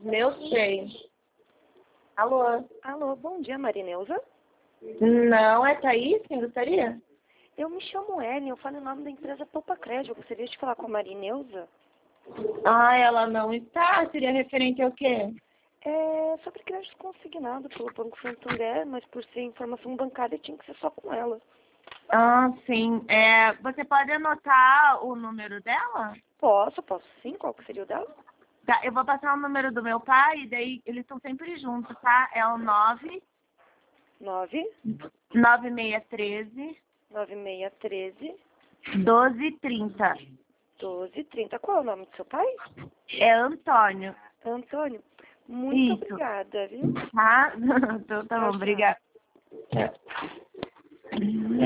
Meu sei. Alô? Alô, bom dia, Marineuza. Não, é Thaís? Quem gostaria? Eu me chamo Ellen, eu falo em nome da empresa Poupa Crédito. Eu gostaria de falar com a Marineuza. Ah, ela não está. Seria referente ao quê? É sobre crédito consignado pelo Banco Santander, mas por ser informação bancária tinha que ser só com ela. Ah, sim. Você pode anotar o número dela? Posso sim. Qual que seria o dela? Tá, eu vou passar o número do meu pai, e daí eles estão sempre juntos, tá? É o 9 9613 9613 1230. 1230. Qual é o nome do seu pai? É Antônio. Antônio. Muito Isso. obrigada, viu? Tá? Então tá Tchau, bom, tchau. obrigada. Tchau.